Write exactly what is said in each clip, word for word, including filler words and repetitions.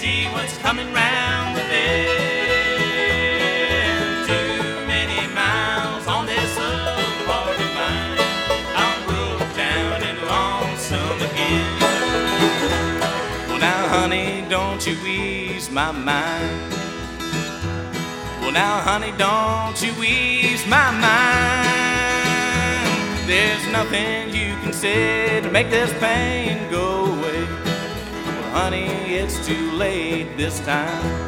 see what's coming round the bend. Too many miles on this old heart of mine. I'm broke down and lonesome again. Well, now, honey, don't you ease my mind. Well, now, honey, don't you ease my mind. There's nothing you can say to make this pain go away. Well, honey, it's too late this time.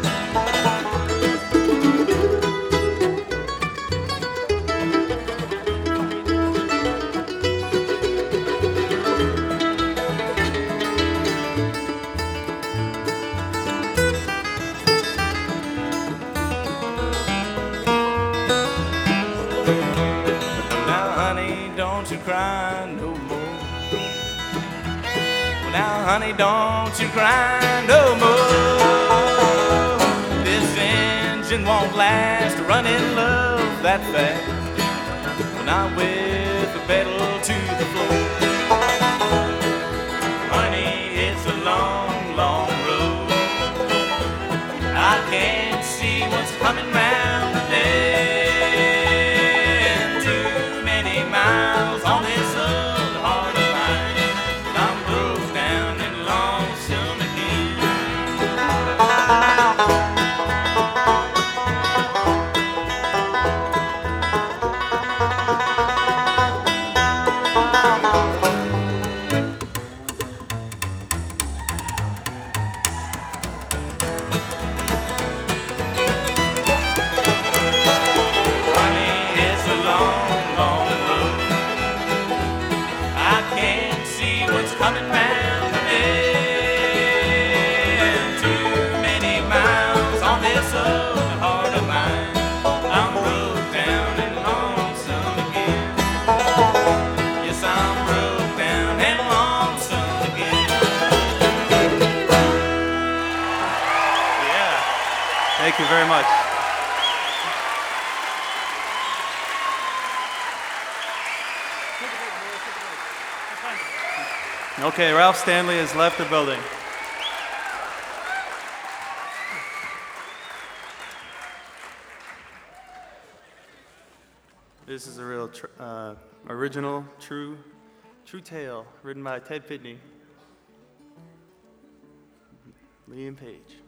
Don't you cry no more. Well, now, honey, don't you cry no more. This engine won't last running love that fast. Well, not with the pedal to the floor. Honey, it's a long, long road. I can't see what's coming round the bend. On this old heart of mine, I'm broke down and lonesome again. Honey, it's a long, long road. What's coming round the bend? Too many miles on this old heart of mine. I'm broke down and lonesome again. Yes, I'm broke down and lonesome again. Yeah. Thank you very much. Okay, Ralph Stanley has left the building. This is a real tr uh, original, true, true tale written by Ted Pitney, Liam Page.